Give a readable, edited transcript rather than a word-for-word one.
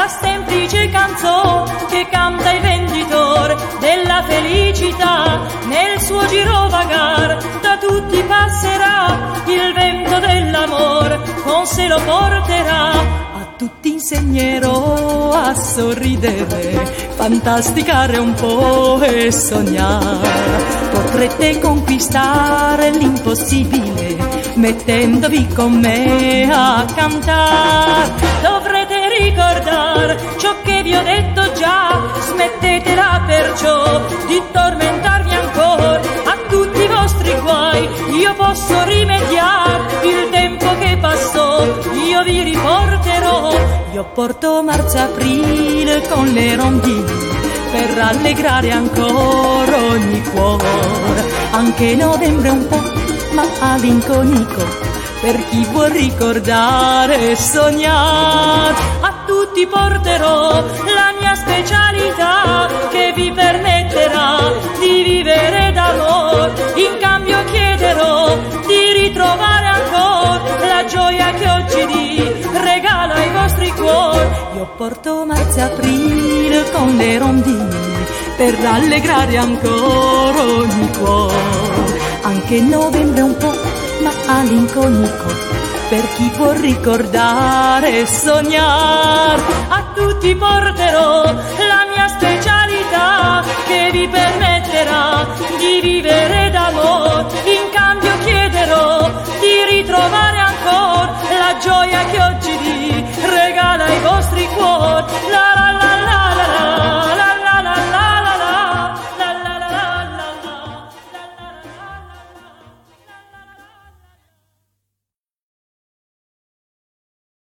la semplice canzone che canta il venditore della felicità. Nel suo girovagar da tutti passerà, il vento dell'amore con sé lo porterà. A tutti insegnerò a sorridere, fantasticare un po' e sognare. Potrete conquistare l'impossibile mettendovi con me a cantare. Dovrete ricordare ciò che vi ho detto già, smettetela perciò di tormentarvi ancora. A tutti i vostri guai io posso rimediare, il tempo che passò io vi riporterò. Io porto marzo-aprile con le rondini per rallegrare ancora ogni cuore. Anche novembre un po' malinconico per chi vuol ricordare e sognare. A tutti porterò la mia specialità che vi permetterà di vivere d'amore. In cambio chiederò di ritrovare ancora la gioia che oggi di regala ai vostri cuori. Io porto marzo-aprile con le rondini per rallegrare ancora ogni cuore. Anche novembre un po' malinconico per chi può ricordare e sognare. A tutti porterò la mia specialità che vi permetterà di vivere d'amore. In cambio chiederò di ritrovare ancora la gioia che ho